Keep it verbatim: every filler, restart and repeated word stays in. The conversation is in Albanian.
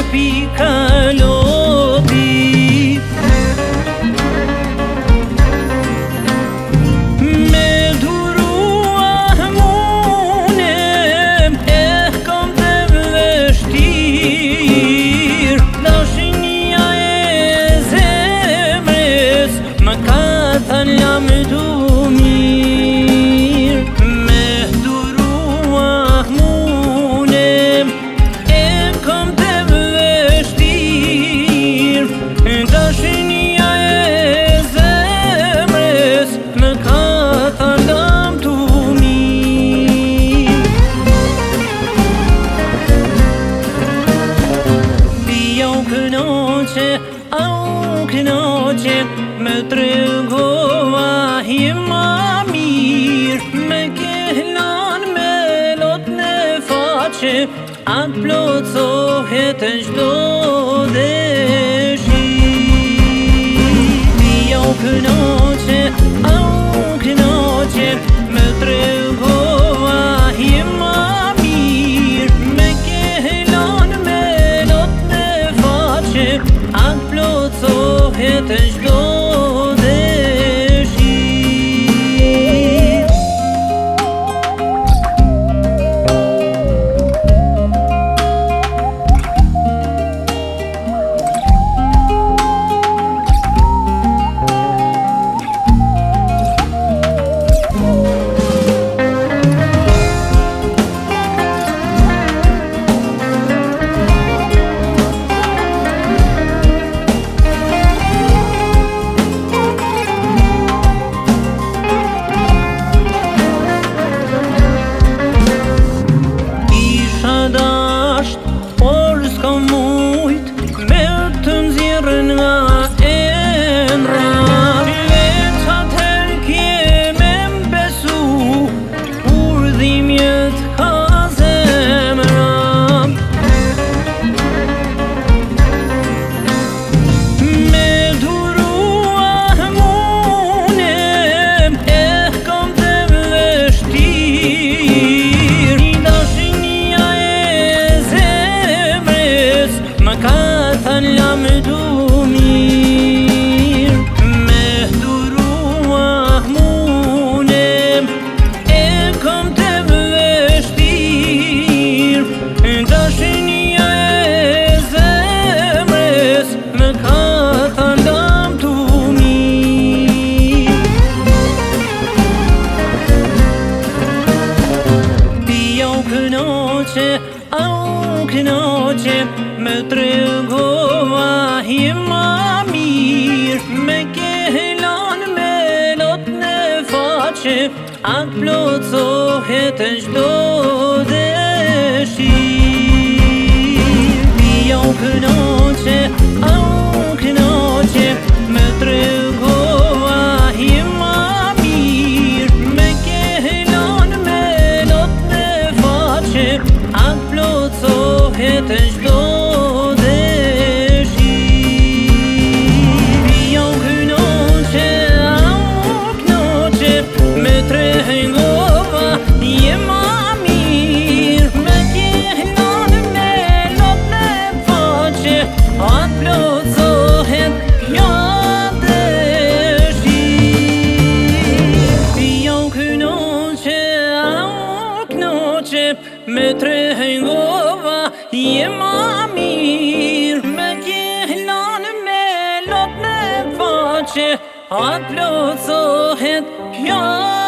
pi kaloti me durua munem e kam të vështir dashinia e zemrës më ka thënë jam du mirë me durua munem e kam të vështir dashinia e zemrës më ka thënë jam du mirë Pia u kënaqe, au kënaqe me tregova hima mirë me kehlan me lot në faqe atë plotësohet në çdo dëshirë Pia u kënaqe, au kënaqe me tregova hima mirë me kehlan me lot në faqe atë plotësohet në çdo Por s'ka mujt me të nxjerrën nga emra Veç atëher kje me m'besu urdhimjet ka zemra Me durua munem e kam të vështir dashinia e më ka thënë jam du mirë me durua munem e kam të vështir dashinia e zemrës më ka thënë jam du mirë Pia u kënaqe, au kënaqe me tregova hima mirë me kehlan me lot në faqe atë plotësohet në çdo dëshirë Pia u kënaqe, au kënaqe me tregova hima mirë me kehlan me lot në faqe atë plotësohet në çdo Me trehengova jema mirë Me kehlan me lot në faqe atë plotësohet kjo